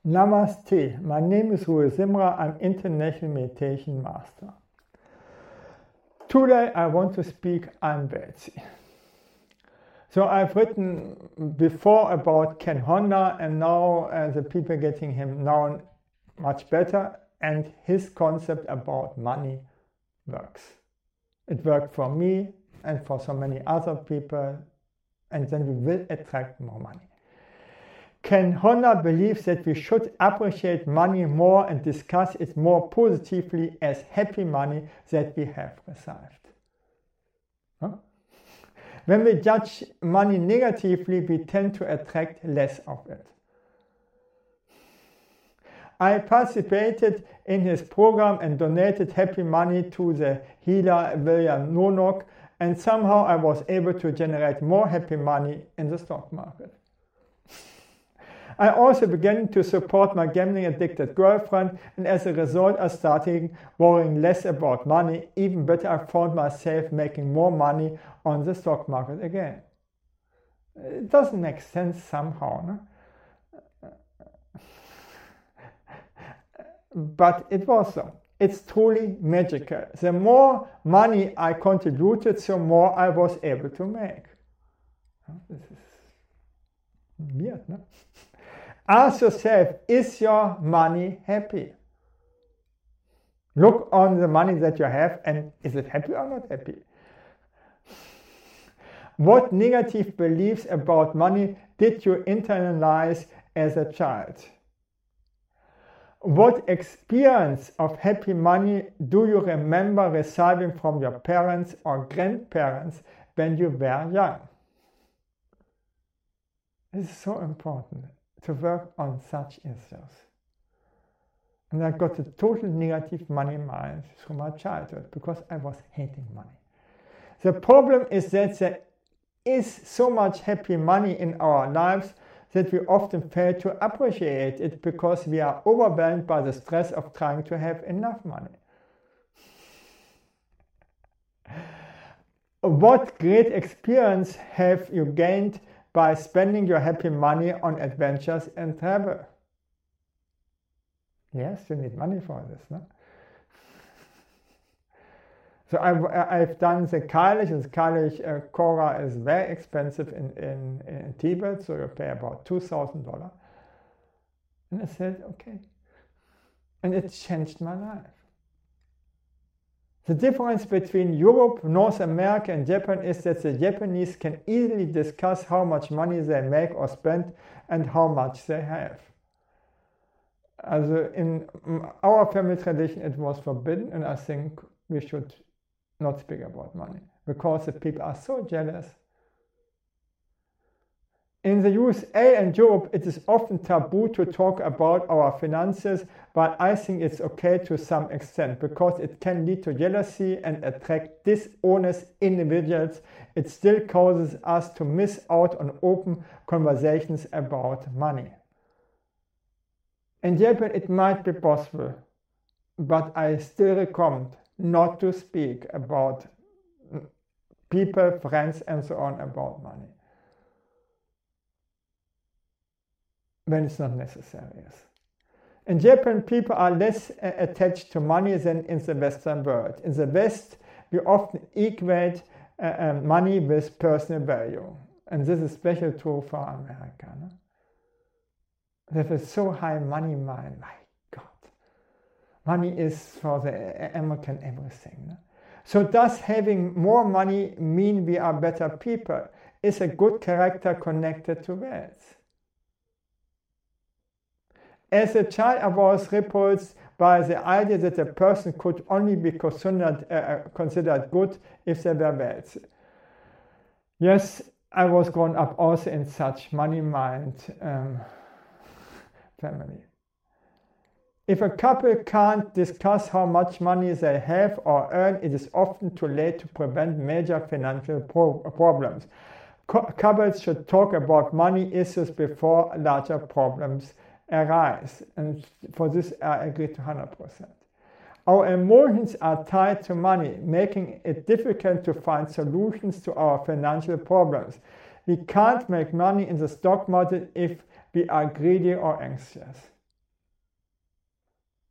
Namaste, my name is Rui Simra, I'm International Meditation Master. Today I want to speak on Betsy. So I've written before about Ken Honda and now the people getting him known much better, and his concept about money works. It worked for me and for so many other people, and then we will attract more money. Ken Honda believes that we should appreciate money more and discuss it more positively as happy money that we have received. Huh? When we judge money negatively, we tend to attract less of it. I participated in his program and donated happy money to the healer William Nonok, and somehow I was able to generate more happy money in the stock market. I also began to support my gambling-addicted girlfriend, and as a result I started worrying less about money. Even better, I found myself making more money on the stock market again. It doesn't make sense somehow, no? But it was so. It's truly magical. The more money I contributed, the more I was able to make. This is weird, no? Ask yourself, is your money happy? Look on the money that you have, and is it happy or not happy? What negative beliefs about money did you internalize as a child? What experience of happy money do you remember receiving from your parents or grandparents when you were young? This is so important to work on such issues. And I got a total negative money mind through my childhood because I was hating money. The problem is that there is so much happy money in our lives that we often fail to appreciate it because we are overwhelmed by the stress of trying to have enough money. What great experience have you gained by spending your happy money on adventures and travel? Yes, you need money for this, no? So I've done the Kailash, and the Kailash Kora is very expensive in Tibet, so you pay about $2,000. And I said, okay. And it changed my life. The difference between Europe, North America and Japan is that the Japanese can easily discuss how much money they make or spend and how much they have. Also in our family tradition it was forbidden, and I think we should not speak about money because the people are so jealous. In the USA and Europe, it is often taboo to talk about our finances, but I think it's okay to some extent because it can lead to jealousy and attract dishonest individuals. It still causes us to miss out on open conversations about money. In Japan, it might be possible, but I still recommend not to speak about people, friends, and so on about money when it's not necessary. In Japan, people are less attached to money than in the Western world. In the West, we often equate money with personal value. And this is especially true for America. No? There is so high money mind. My God. Money is for the American everything. No? So does having more money mean we are better people? Is a good character connected to wealth? As a child, I was repulsed by the idea that a person could only be considered good if they were wealthy. Yes, I was grown up also in such money mind family. If a couple can't discuss how much money they have or earn, it is often too late to prevent major financial problems. Couples should talk about money issues before larger problems arise, and for this I agree to 100%. Our emotions are tied to money, making it difficult to find solutions to our financial problems. We can't make money in the stock market if we are greedy or anxious.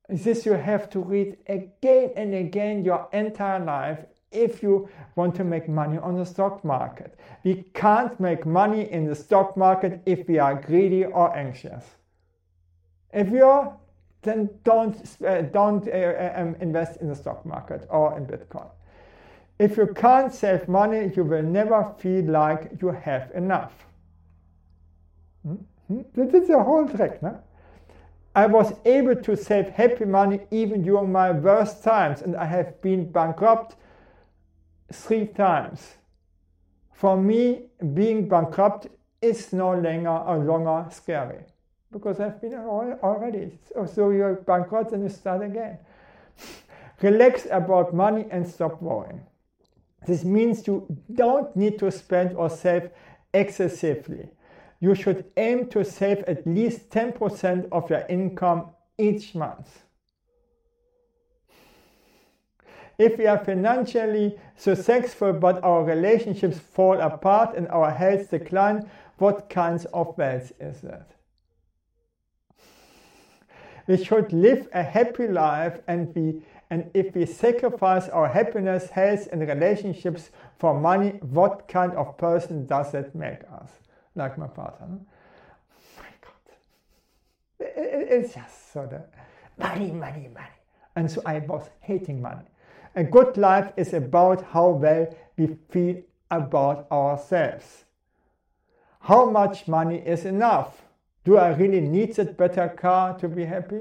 This you have to read again and again your entire life if you want to make money on the stock market. We can't make money in the stock market if we are greedy or anxious. If you are, then don't invest in the stock market or in Bitcoin. If you can't save money, you will never feel like you have enough. This is the whole trick, no? I was able to save happy money even during my worst times, and I have been bankrupt 3 times. For me, being bankrupt is no longer scary, because I've been already. So you're bankrupt and you start again. Relax about money and stop worrying. This means you don't need to spend or save excessively. You should aim to save at least 10% of your income each month. If we are financially successful but our relationships fall apart and our health decline, what kinds of wealth is that? We should live a happy life, and if we sacrifice our happiness, health and relationships for money, what kind of person does that make us? Like my father. No? My God. It's just so that money. And so I was hating money. A good life is about how well we feel about ourselves. How much money is enough? Do I really need that better car to be happy?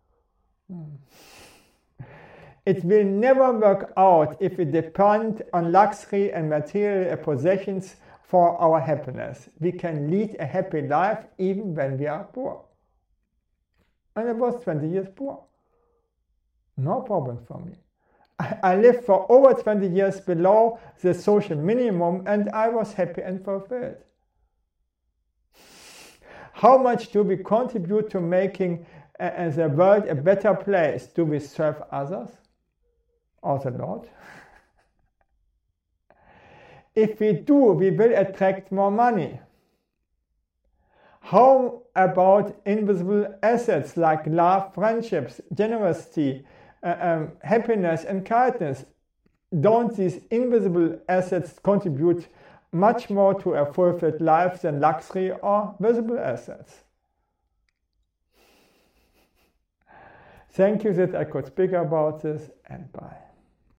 It will never work out if we depend on luxury and material possessions for our happiness. We can lead a happy life even when we are poor. And I was 20 years poor. No problem for me. I lived for over 20 years below the social minimum, and I was happy and fulfilled. How much do we contribute to making the world a better place? Do we serve others or the Lord? If we do, we will attract more money. How about invisible assets like love, friendships, generosity, happiness and kindness? Don't these invisible assets contribute much more to a fulfilled life than luxury or visible assets? Thank you that I could speak about this, and bye.